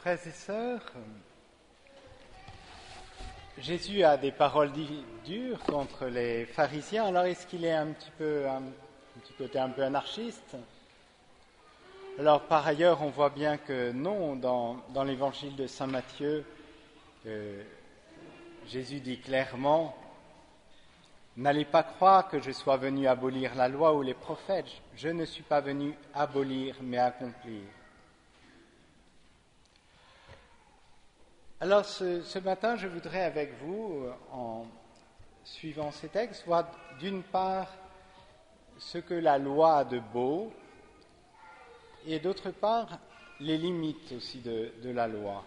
Frères et sœurs, Jésus a des paroles dures contre les pharisiens. Alors est-ce qu'il est un petit côté un peu anarchiste? Alors par ailleurs, on voit bien que non, dans l'évangile de saint Matthieu, Jésus dit clairement: n'allez pas croire que je sois venu abolir la loi ou les prophètes. Je ne suis pas venu abolir, mais accomplir. Alors ce matin, je voudrais avec vous, en suivant ces textes, voir d'une part ce que la loi a de beau, et d'autre part les limites aussi de la loi,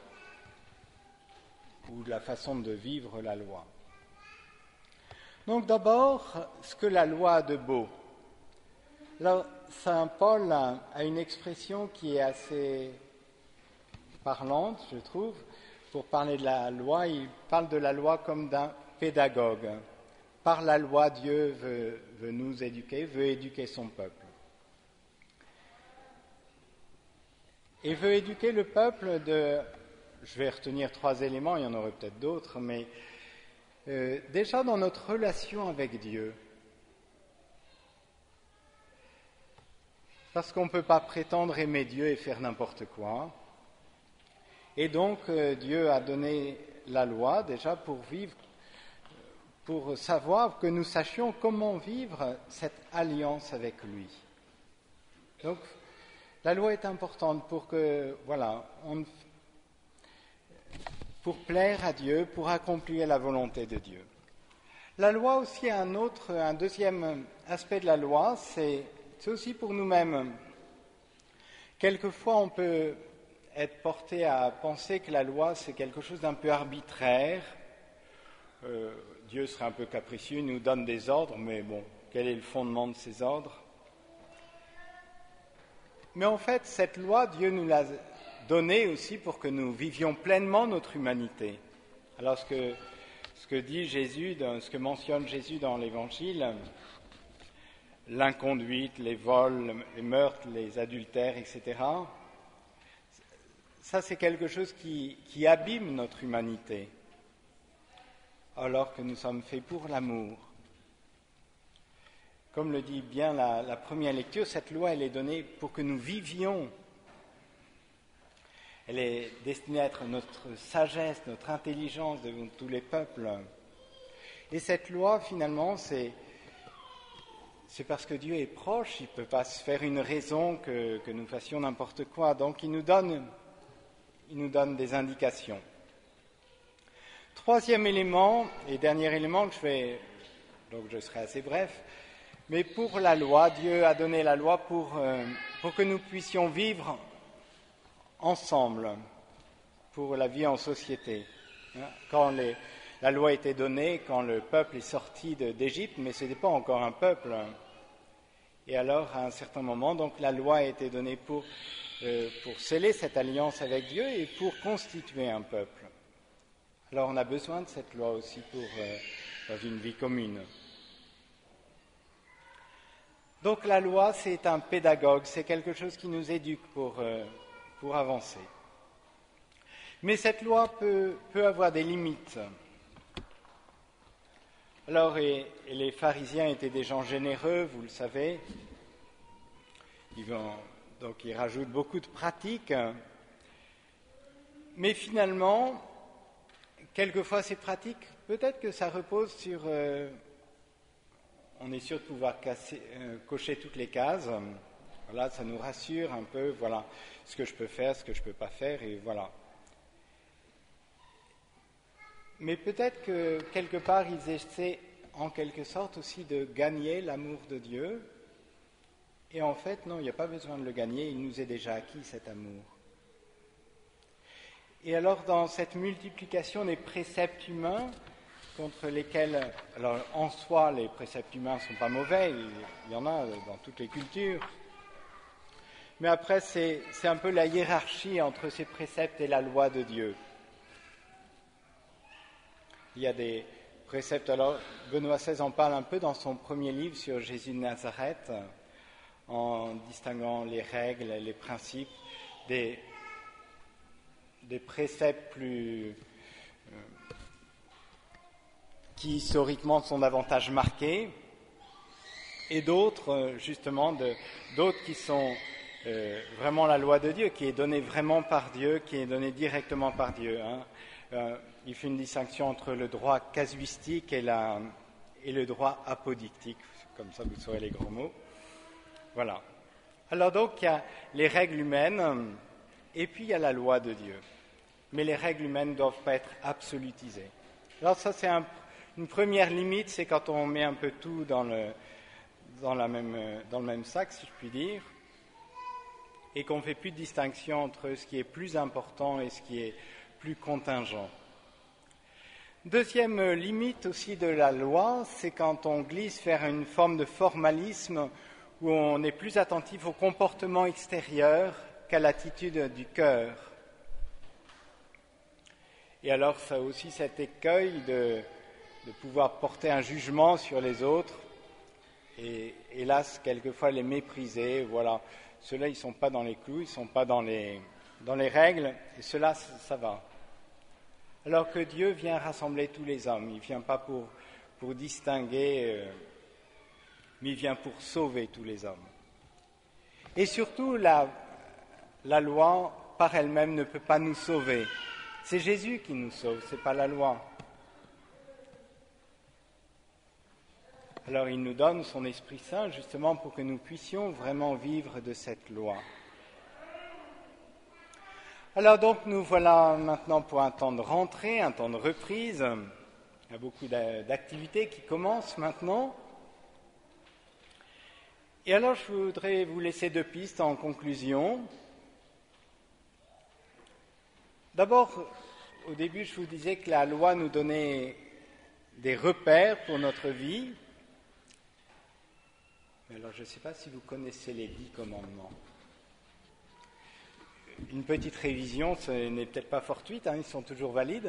ou de la façon de vivre la loi. Donc d'abord, ce que la loi a de beau. Alors, saint Paul a une expression qui est assez parlante, je trouve. Pour parler de la loi, il parle de la loi comme d'un pédagogue. Par la loi, Dieu veut nous éduquer, veut éduquer son peuple. Et veut éduquer le peuple je vais retenir 3 éléments, il y en aurait peut-être d'autres, mais déjà dans notre relation avec Dieu. Parce qu'on ne peut pas prétendre aimer Dieu et faire n'importe quoi. Et donc Dieu a donné la loi déjà pour vivre, pour savoir que nous sachions comment vivre cette alliance avec lui. Donc la loi est importante pour pour plaire à Dieu, pour accomplir la volonté de Dieu. La loi aussi a un deuxième aspect de la loi, c'est aussi pour nous-mêmes. Quelquefois on peut être porté à penser que la loi, c'est quelque chose d'un peu arbitraire. Dieu serait un peu capricieux, il nous donne des ordres, mais bon, quel est le fondement de ces ordres? Mais en fait, cette loi, Dieu nous l'a donnée aussi pour que nous vivions pleinement notre humanité. Alors, ce que dit Jésus, ce que mentionne Jésus dans l'Évangile, l'inconduite, les vols, les meurtres, les adultères, etc., ça, c'est quelque chose qui abîme notre humanité, alors que nous sommes faits pour l'amour. Comme le dit bien la première lecture, cette loi, elle est donnée pour que nous vivions. Elle est destinée à être notre sagesse, notre intelligence devant tous les peuples. Et cette loi, finalement, c'est parce que Dieu est proche, il ne peut pas se faire une raison que nous fassions n'importe quoi. Donc il nous donne des indications. Troisième élément, et dernier élément, donc je serai assez bref, mais pour la loi, Dieu a donné la loi pour que nous puissions vivre ensemble, pour la vie en société. Quand la loi était donnée, quand le peuple est sorti d'Égypte, mais ce n'était pas encore un peuple. Et alors, à un certain moment, donc la loi a été donnée pour sceller cette alliance avec Dieu et pour constituer un peuple. Alors on a besoin de cette loi aussi dans une vie commune. Donc la loi, c'est un pédagogue, c'est quelque chose qui nous éduque pour avancer. Mais cette loi peut avoir des limites. Alors, et les pharisiens étaient des gens généreux, vous le savez. Donc ils rajoutent beaucoup de pratiques, mais finalement, quelquefois ces pratiques, peut-être que ça repose sur... on est sûr de pouvoir cocher toutes les cases, voilà, ça nous rassure un peu, voilà, ce que je peux faire, ce que je ne peux pas faire, et voilà. Mais peut-être que quelque part ils essaient en quelque sorte aussi de gagner l'amour de Dieu. Et en fait, non, il n'y a pas besoin de le gagner, il nous est déjà acquis cet amour. Et alors, dans cette multiplication des préceptes humains, contre lesquels, alors en soi, les préceptes humains ne sont pas mauvais, il y en a dans toutes les cultures, mais après, c'est un peu la hiérarchie entre ces préceptes et la loi de Dieu. Il y a des préceptes, alors Benoît XVI en parle un peu dans son premier livre sur Jésus de Nazareth, en distinguant les règles, les principes, des des préceptes qui historiquement sont davantage marqués, et d'autres, d'autres qui sont vraiment la loi de Dieu, qui est donnée vraiment par Dieu, qui est donnée directement par Dieu. Il fait une distinction entre le droit casuistique et le droit apodictique, comme ça vous saurez les gros mots. Voilà. Alors donc, il y a les règles humaines, et puis il y a la loi de Dieu. Mais les règles humaines ne doivent pas être absolutisées. Alors ça, c'est une première limite, c'est quand on met un peu tout dans le même sac, si je puis dire, et qu'on ne fait plus de distinction entre ce qui est plus important et ce qui est plus contingent. Deuxième limite aussi de la loi, c'est quand on glisse vers une forme de formalisme où on est plus attentif au comportement extérieur qu'à l'attitude du cœur. Et alors, ça a aussi cet écueil de pouvoir porter un jugement sur les autres et, hélas, quelquefois les mépriser. Voilà, ceux-là, ils ne sont pas dans les clous, ils ne sont pas dans les règles, et ceux-là, ça va. Alors que Dieu vient rassembler tous les hommes, il ne vient pas pour distinguer, mais il vient pour sauver tous les hommes. Et surtout, la loi, par elle-même, ne peut pas nous sauver. C'est Jésus qui nous sauve, ce n'est pas la loi. Alors il nous donne son Esprit Saint justement pour que nous puissions vraiment vivre de cette loi. Alors donc nous voilà maintenant pour un temps de rentrée, un temps de reprise. Il y a beaucoup d'activités qui commencent maintenant. Et alors je voudrais vous laisser 2 pistes en conclusion. D'abord, au début, je vous disais que la loi nous donnait des repères pour notre vie. Mais alors, je ne sais pas si vous connaissez les 10 commandements. Une petite révision, ce n'est peut-être pas fortuite, ils sont toujours valides.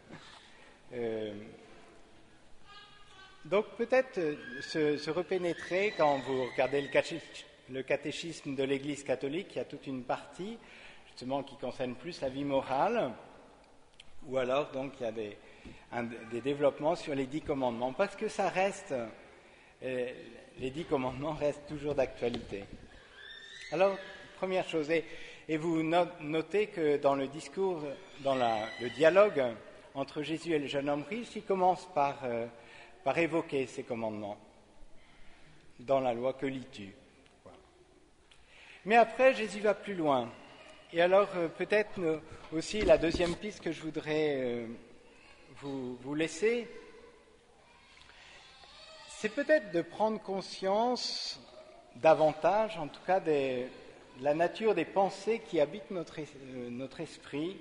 Donc, peut-être se repénétrer quand vous regardez le catéchisme de l'Église catholique, il y a toute une partie, justement, qui concerne plus la vie morale, ou alors, donc, il y a des développements sur les 10 commandements, parce que ça reste... les 10 commandements restent toujours d'actualité. Alors, première chose, et vous notez que dans le discours, dans le dialogue entre Jésus et le jeune homme riche, il commence par évoquer ces commandements. Dans la loi, que lis-tu ? Voilà. Mais après, Jésus va plus loin. Et alors, peut-être aussi la deuxième piste que je voudrais vous laisser, c'est peut-être de prendre conscience davantage, en tout cas, de la nature des pensées qui habitent notre esprit,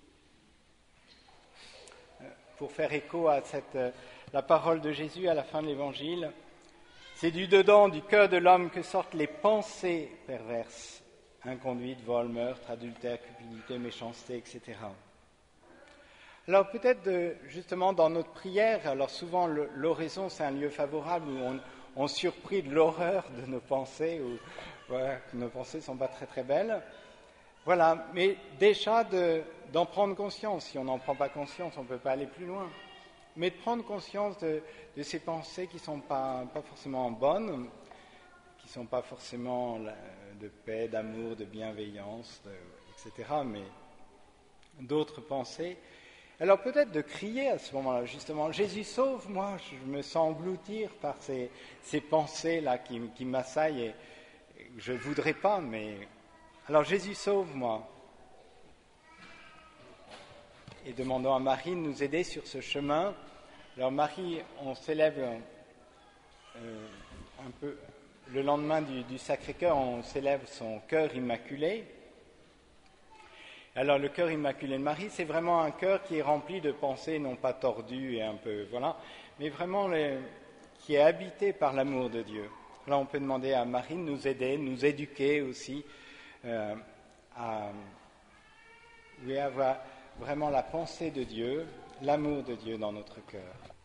pour faire écho à la parole de Jésus à la fin de l'Évangile. C'est du dedans, du cœur de l'homme que sortent les pensées perverses, inconduite, vol, meurtre, adultère, cupidité, méchanceté, etc. Alors peut-être justement dans notre prière, alors souvent l'oraison c'est un lieu favorable où on surprit de l'horreur de nos pensées, où voilà, que nos pensées ne sont pas très très belles. Voilà, mais déjà d'en prendre conscience. Si on n'en prend pas conscience, on ne peut pas aller plus loin. Mais de prendre conscience de ces pensées qui ne sont pas forcément bonnes, qui ne sont pas forcément de paix, d'amour, de bienveillance, etc., mais d'autres pensées. Alors peut-être de crier à ce moment-là, justement, « Jésus, sauve-moi, je me sens engloutir par ces pensées-là qui m'assaillent et je ne voudrais pas, mais... Alors Jésus, sauve-moi !» Et demandons à Marie de nous aider sur ce chemin. Alors Marie, on s'élève un peu... Le lendemain du Sacré-Cœur, on célèbre son cœur immaculé. Alors le cœur immaculé de Marie, c'est vraiment un cœur qui est rempli de pensées non pas tordues et un peu, voilà, mais vraiment qui est habité par l'amour de Dieu. Là, on peut demander à Marie de nous aider, de nous éduquer aussi à avoir vraiment la pensée de Dieu, l'amour de Dieu dans notre cœur.